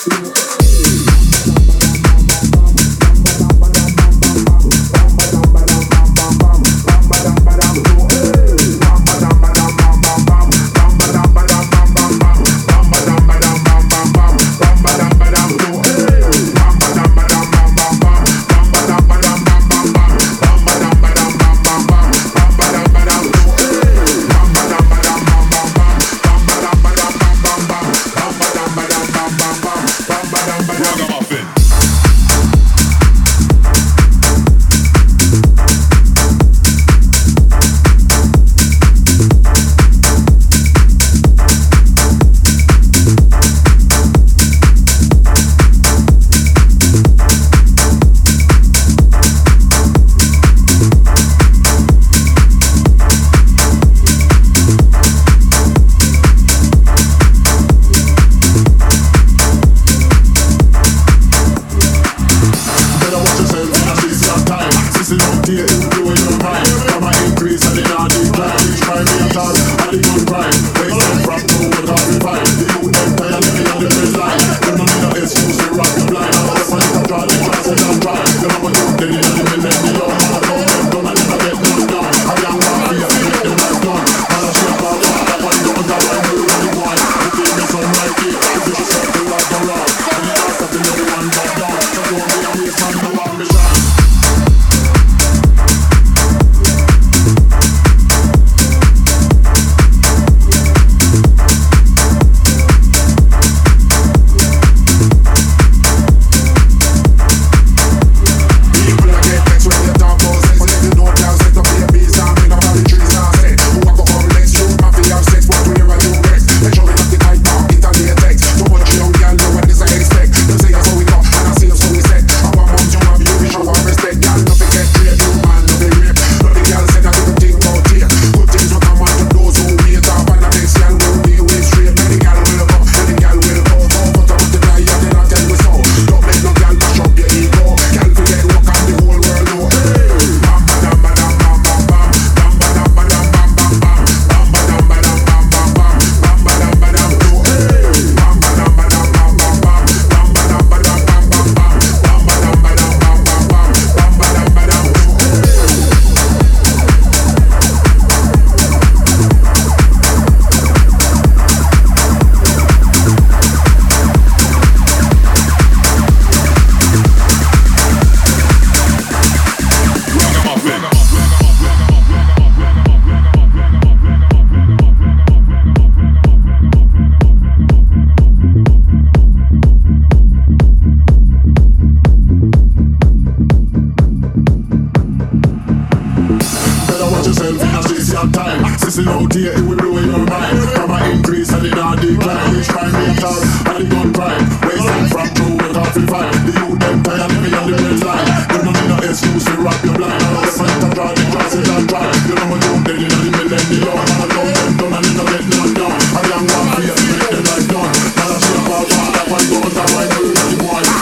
Listen out here, it will blow your mind. From an increase and it not decline. Each crime rate out and the gun crime. Wasting from through the coffee fight. The youth them tired living on the red line. They don't need no excuse to rock your blind. All the fight to draw the crosses and try. You know what you're dead in the millennium. And I love them done and they don't get none down. A young one fear, make them like done. Now I see about that one goes that right through the boy.